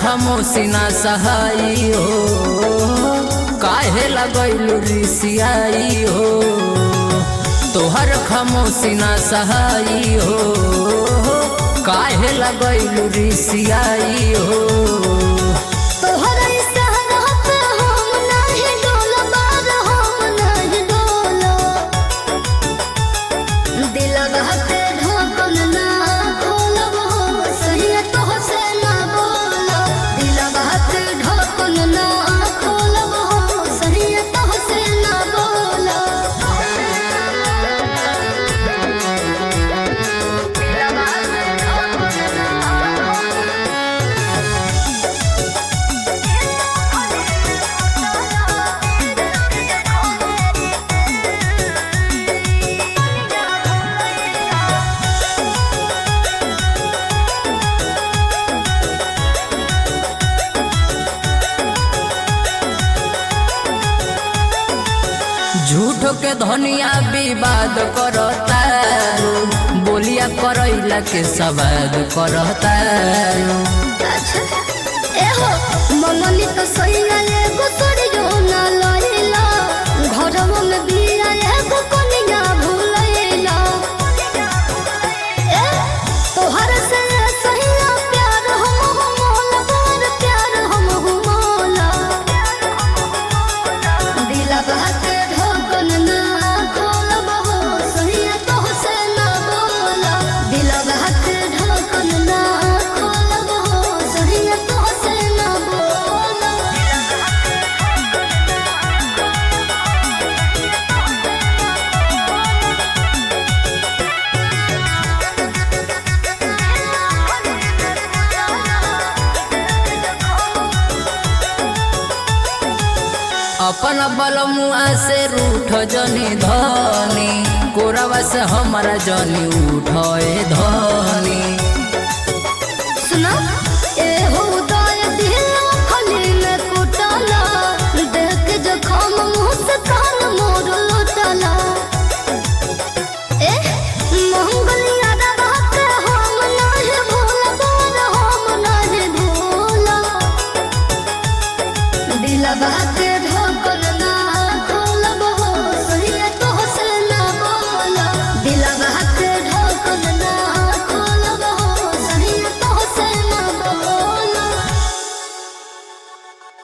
खामोशी ना सहाई हो, काहे लगैलू रिसियाई हो। तोहर खामोशी ना सहाई हो, काहे लगैलू रिसियाई हो। झूठ के धनिया विवाद करता, बोलिया करैला के सवाद करता। ममनी तो सही एगो सरियो ना लइला, घरवा में बिया एगो कनिया भूलैला। तोहर से सही प्यार हम मोहल प्यार हम मोला। दिला बात ढोकन ना खोलब हो, सही तो से ना बोला। दिला बात ढोकन ना खोलब हो, सही तो से ना बोला। अपन बलमुआ से रूठ जनी धनी, कोरावा से हमारा जनी उठे धनी। सुना हो उदय दिल खली में कुटला, देख जखम मुँह से कान मोर लुटला। मंगलिया रवा के हम नहीं भूलब, हम नहीं भूला। दिलवा के